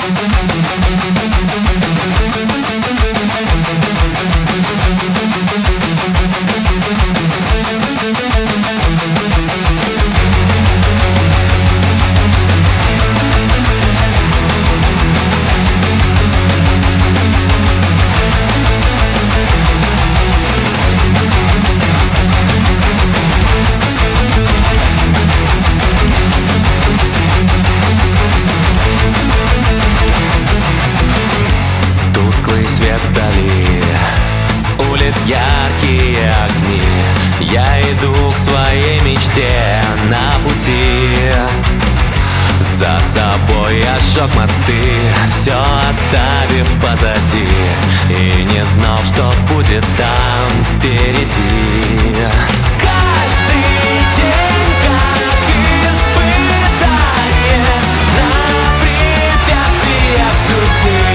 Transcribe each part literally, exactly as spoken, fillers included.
Свет вдали, улиц яркие огни. Я иду к своей мечте на пути. За собой я сжег мосты, все оставив позади, и не знал, что будет там впереди. Каждый день как испытание на препятствиях судьбы.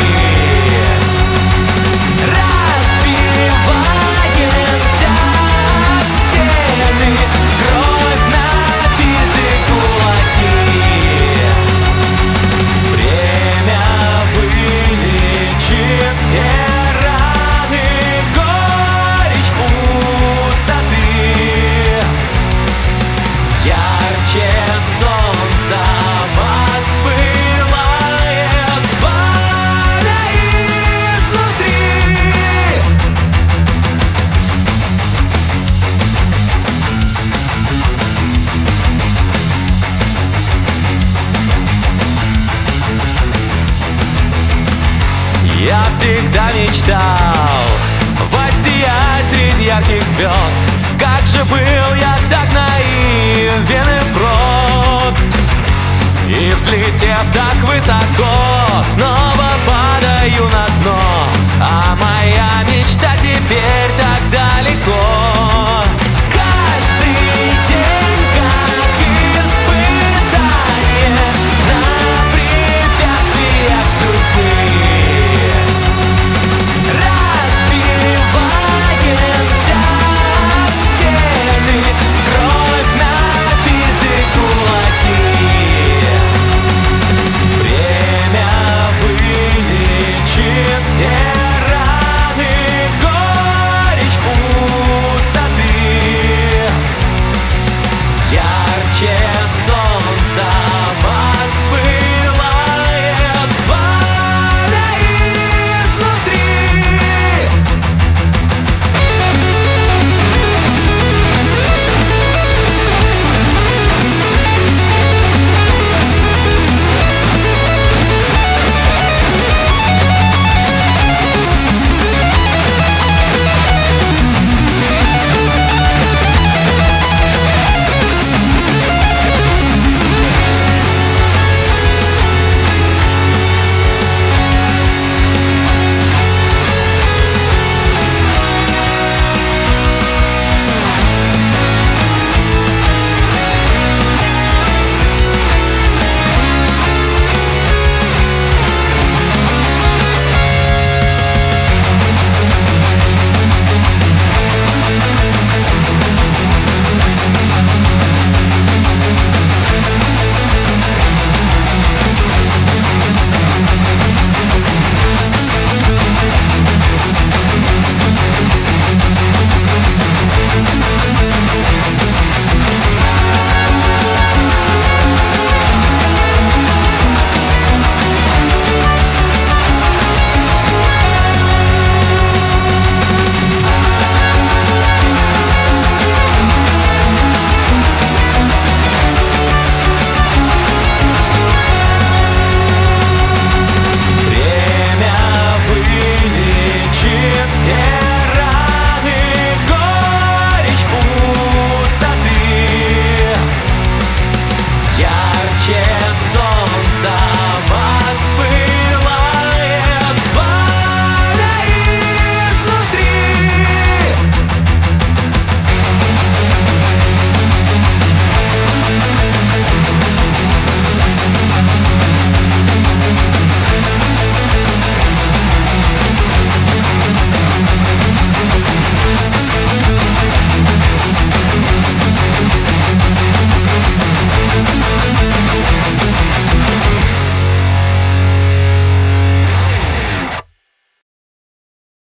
Я всегда мечтал воссиять среди ярких звезд. Как же был я так наивен и прост. И взлетев так высоко, снова падаю на